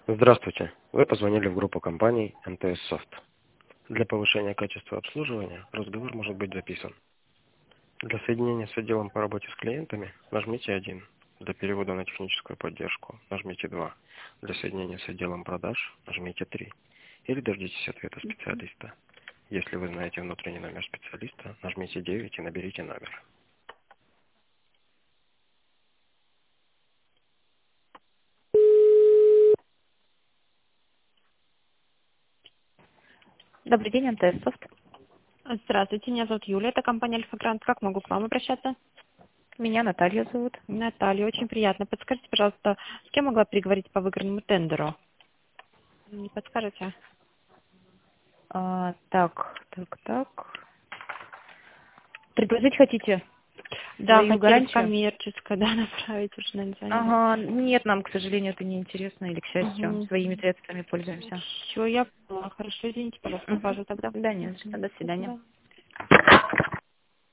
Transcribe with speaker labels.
Speaker 1: Здравствуйте. Вы позвонили в группу компаний МТС Софт. Для повышения качества обслуживания разговор может быть записан. Для соединения с отделом по работе с клиентами нажмите 1. Для перевода на техническую поддержку нажмите 2. Для соединения с отделом продаж нажмите 3. Или дождитесь ответа специалиста. Если вы знаете внутренний номер специалиста, нажмите 9 и наберите номер.
Speaker 2: Добрый день, МТС Софт.
Speaker 3: Здравствуйте, меня зовут Юлия, это компания Альфа Грант. Как могу к вам обращаться?
Speaker 2: Меня Наталья зовут.
Speaker 3: Наталья, очень приятно. Подскажите, пожалуйста, с кем могла переговорить по выигранному тендеру? Не подскажете?
Speaker 2: Так. Предложить хотите
Speaker 3: Да,
Speaker 2: свою
Speaker 3: хотели в
Speaker 2: гарантию?
Speaker 3: коммерческое, да, направить, уже, наверное, заняли.
Speaker 2: Ага, нет, нам, к сожалению, это не интересно, или, к счастью,
Speaker 3: Угу.
Speaker 2: своими средствами пользуемся.
Speaker 3: Все, я поняла. Хорошо, извините, пожалуйста,
Speaker 2: Мгм.
Speaker 3: ухожу тогда.
Speaker 2: Да, не за что. До
Speaker 3: До
Speaker 2: свидания.
Speaker 3: свидания.